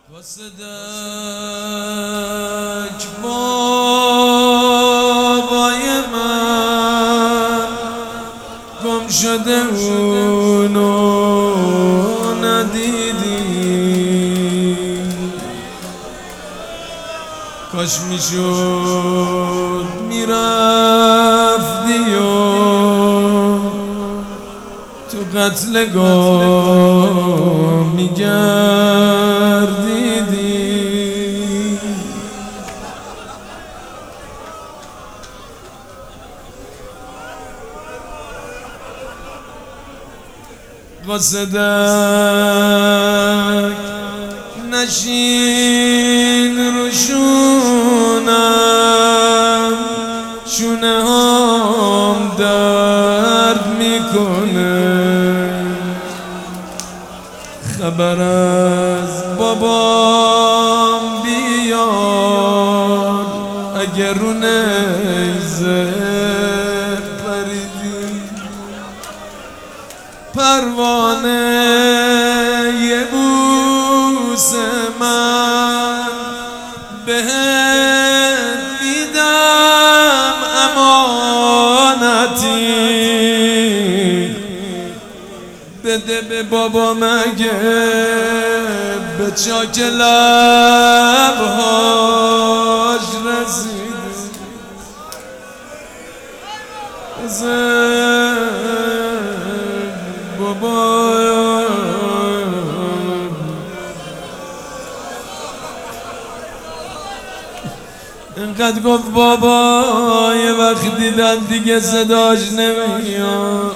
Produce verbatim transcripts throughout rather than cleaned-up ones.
واسه دک بابای من گم شده اونو ندیدی، کاش میشد میرفتی و تو قتلگاه میگردیدی. قاصدک نشین رو شونم، شونه هم درد میکنه، خبر از بابام بیار اگر رو نیزه پریدی. پروانه یه بوس من بهت میدم امانتی، بده به بابا مگه به چاک لبهاش رسید. بابا اینقدر گفت بابا، یه وقت دیدم دیگه صداش نمیاد.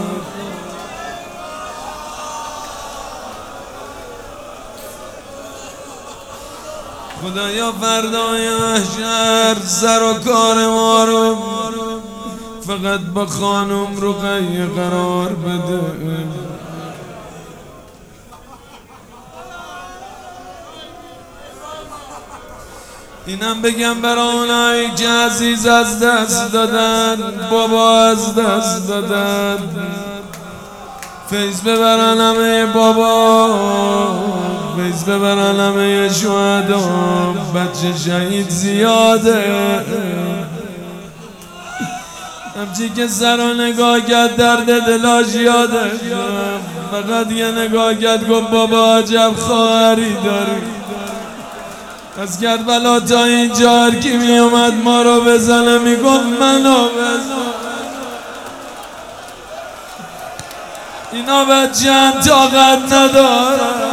خدایا فردای محشر سر و کار ما رو فقط با خانم رقیه قرار بده. اینم بگم برای اونایی که عزیز از دست دادن، بابا از دست دادن، فیض ببرن همه بابا، فیض ببرن همه شهدا. بچه شهید زیاده، همچی که سر و نگاه کرد درد دلاش یاده، فقط یه نگاه کرد گفت بابا عجب خواهری داری. از کربلا تا اینجا هر کی می اومد ما رو بزنه میگفت منو بزن. اینا بچه هم طاقت ندارن،